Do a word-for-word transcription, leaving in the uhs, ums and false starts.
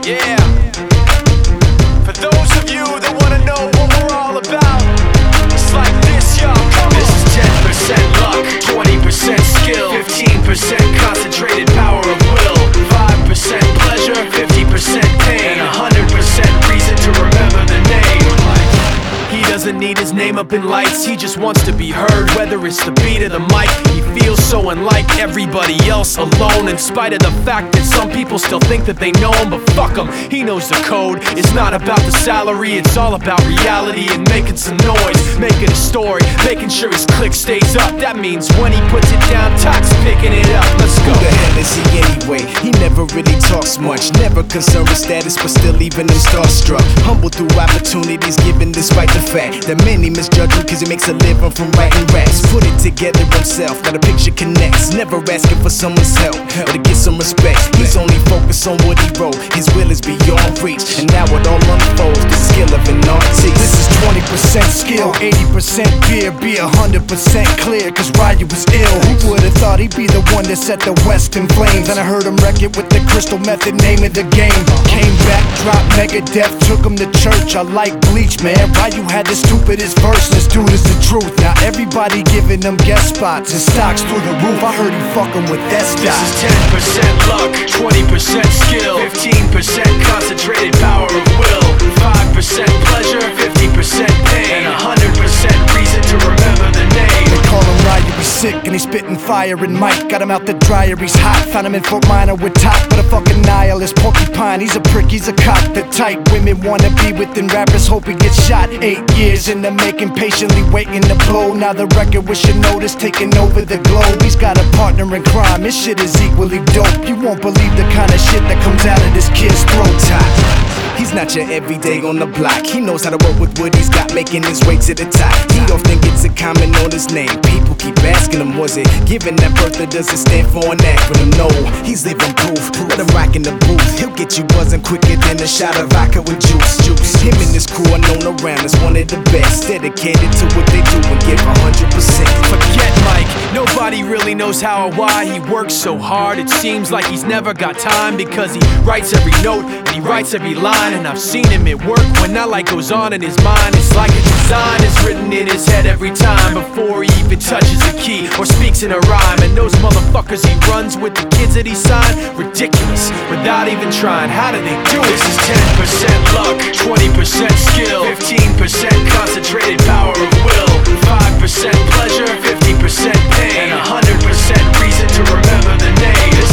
Yeah. For those of you that wanna know what we're all about, it's like this, y'all. Come on. This is ten percent luck, twenty percent skill, fifteen percent concentrated power of will, five percent pleasure, fifty percent pain, and one hundred percent reason to remember the name. He doesn't need his name up in lights, he just wants to be heard, whether it's the beat of the mic. He feels so unlike everybody else, alone, in spite of the fact that some people still think that they know him. But fuck him, he knows the code. It's not about the salary, it's all about reality and making some noise, making a story, making sure his click stays up. That means when he puts it down, Tox picking it up. Let's go. Who the hell is he anyway? He never really talks much, never concerned with status, but still leaving them starstruck. Humble through opportunities given despite the fact that many misjudge him cause he makes a living from writing raps. Put it together himself, now the picture connects. Never asking for someone's help or to get some respect. He's only focused on what he wrote, his will is beyond reach. And now it all unfolds, the skill of an artist. This is twenty percent skill, eighty percent fear, be one hundred percent clear, cause Ryu was ill. Who would've thought he'd be the one that set the West in flames? And I heard him wreck it with the Crystal Method, name of the game. Came back, dropped Megadeth, took him to church. I like Bleach, man. Ryu had the stupidest verse, this dude is the truth. Now everybody giving them guest spots and stocks through the roof. I heard he fucking with that stock. This is ten percent luck, twenty percent skill, fifteen percent concentrated power of will, five percent pleasure, fifty percent pain, and one hundred percent reason to remember the name. They call him Ryu, he's sick and he's spitting fire and Mike got him out the dryer, he's hot. Found him in Fort Minor with top, but a fucking nihilist porcupine. He's a prick, he's a cop. The type women wanna be within rappers, hope he gets shot. Eight years in the making, patiently waiting to blow. Now the record with your notice taking over the globe. He's got a partner in crime, his shit is equally dope. You won't believe the kind of shit that comes out of this kid's throat. Top. He's not your everyday on the block. He knows how to work with what he's got, making his way to the top. He often gets a comment on his name. People keep asking him, was it given that birth or does it stand for an acronym? No, he's living proof. Let him rock in the booth. He'll get you buzzing quicker than a shot of vodka with juice. Juice. Him and his crew are known around as one of the best, dedicated to what they do and give one hundred percent. Forget Mike, nobody really knows how or why he works so hard. It seems like he's never got time because he writes every note and he writes every line. And I've seen him at work when that light goes on in his mind. It's like a design is written in his head every time before he even touches a key or speaks in a rhyme. And those motherfuckers he runs with, the kids that he signed, ridiculous, without even trying. How do they do it? This is ten percent luck, twenty percent skill, fifteen percent concentrated power of will, five percent pleasure, fifty percent pain, and one hundred percent reason to remember the name.